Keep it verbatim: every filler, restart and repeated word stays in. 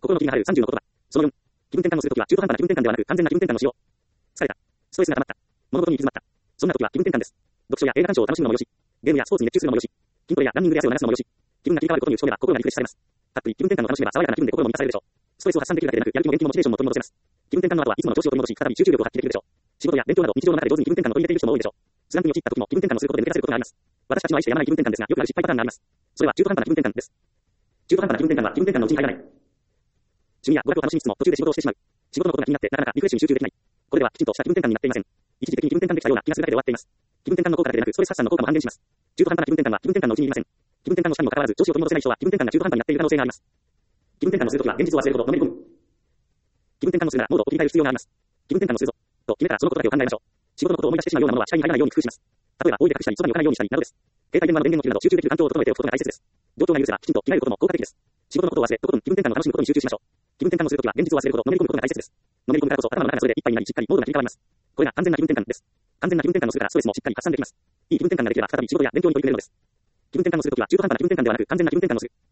心の機微が入るさんじゅうの言葉。そのよん、気分転換をするときは中途半端な気分転換ではなく完全な気分転換をしよう。疲れた。ストレスが溜まった。物事に行き詰まった。そんなときは気分転換です。読書や映画鑑賞を楽しむのもよし、ゲームやスポーツに熱中するのもよし、筋トレやランニングで汗を流すのもよし、気分が切り替わることに打ち込めば心がリフレッシュされます。たっぷり気分転換を楽しめば爽やかな気分で心も満たされるでしょう。ストレスを発散できるだけでなく、やる気も元気もモチベーションも取り戻せます。気分転換の後はいつもの調子を取り戻し、再び集中力を発揮できるでしょう。仕事や勉強など日常の中で上手に気分転換を取り入れている人も多いでしょう。スランプに陥った時も気分転換をすることで抜け出せることがあります。私たちの愛してやまない気分転換ですが、よくある失敗パターンがあります。それは中途半端な気分転換です。中途半端な気分転換は気分転換のうちに入らない。趣味や娯楽を楽しみつつも途中で仕事をしてしまう。仕事のことが気になってなかなかリフレッシュに集中できない。これではきちんとした気分転換になっていません。一時的に気分転換できたような気がするだけで終わっています。気分転換の効果だけでなくストレス発散の効果も半減します。中途半端な気分転換は気分転換のうちにいりません。気分転換の下にもかかわらず調子を取り戻せない人は気分転換が中途半端になっている可能性があります。気分転換をするときは現実を忘れるほどのめり込む。気分転換をするならモードを切り替える必要があります。気分転換をするぞと決めたらそのことだけを考えましょう。仕事のことを思い出してしまうようなものは視界に入らないように工夫します。例えば、置いて隠したり、そばに置かないようにしたりなどです。携帯電話の電源を切るなど集中できる環境を整えておくことが大切です。状況が許せばきちんと着替えることも効果的です。仕事のことを忘れ、とことん気分転換を楽しむことに集中しましょう。気分転換をするときは現実を忘れるほどのめり込むことが大切です。のめり込むからこそ頭の中がそれでいっぱいになりしっかりモードが切り替わります。これが完全な気分転換です。完全な気分転換をするからストレスもしっかり発散できます。いい気分転換ができれば再び仕事や勉強に取り組めるのです。気分転換をするときは中途半端な気分転換ではなく完全な気分転換をする。